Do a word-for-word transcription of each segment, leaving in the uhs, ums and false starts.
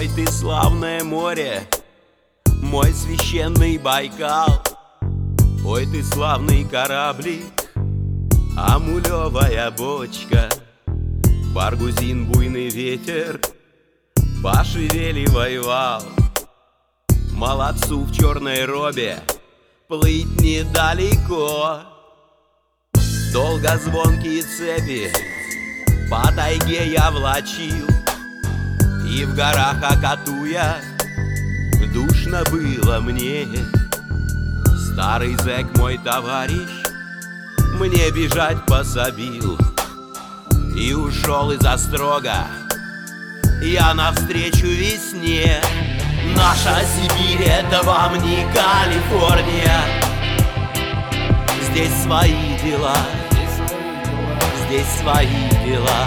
Ой, ты славное море, мой священный Байкал. Ой, ты славный кораблик, амулевая бочка. Баргузин буйный ветер, пошевеливай вал. Молодцу в черной робе плыть недалеко. Долго звонкие цепи по тайге я влачил, и в горах Акатуя душно было мне. Старый зэк, мой товарищ, мне бежать пособил, и ушел из острога я навстречу весне. Наша Сибирь — это вам не Калифорния. Здесь свои дела, здесь свои дела.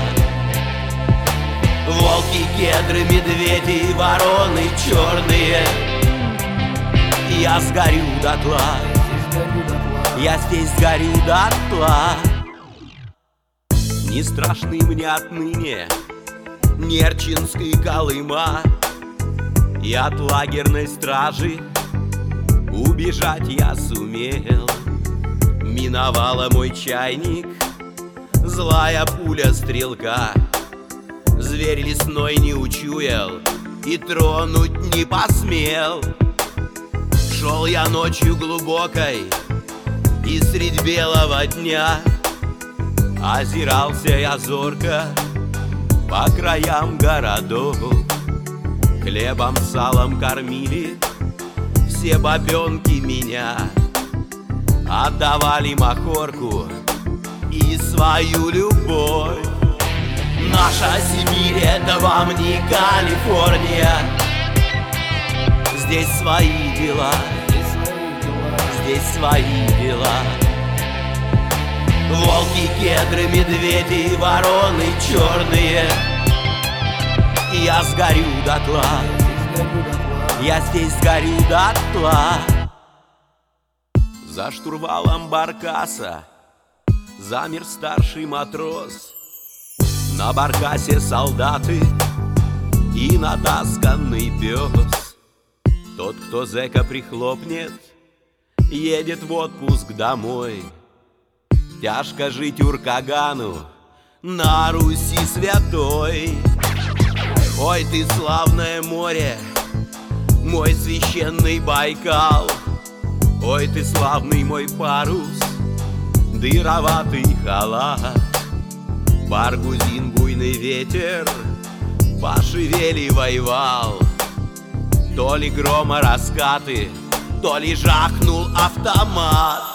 Волки, кедры, медведи, вороны черные. Я сгорю дотла, я здесь сгорю дотла. Не страшны мне отныне Нерчинской Колыма, и от лагерной стражи убежать я сумел. Миновала мой чайник злая пуля стрелка. Зверь лесной не учуял и тронуть не посмел. Шел я ночью глубокой, и средь белого дня озирался я зорко по краям городов. Хлебом, салом кормили все бабенки меня, отдавали махорку и свою любовь. Наша Сибирь — это вам не Калифорния. Здесь свои дела, здесь свои дела. Волки, кедры, медведи, вороны черные. Я сгорю дотла, я здесь сгорю дотла. За штурвалом баркаса замер старший матрос. На баркасе солдаты и натасканный пес. Тот, кто зэка прихлопнет, едет в отпуск домой. Тяжко жить Уркагану на Руси святой. Ой, ты славное море, мой священный Байкал. Ой, ты славный мой парус, дыроватый халат. Баргузин буйный ветер пошевеливай вал. То ли грома раскаты, то ли жахнул автомат.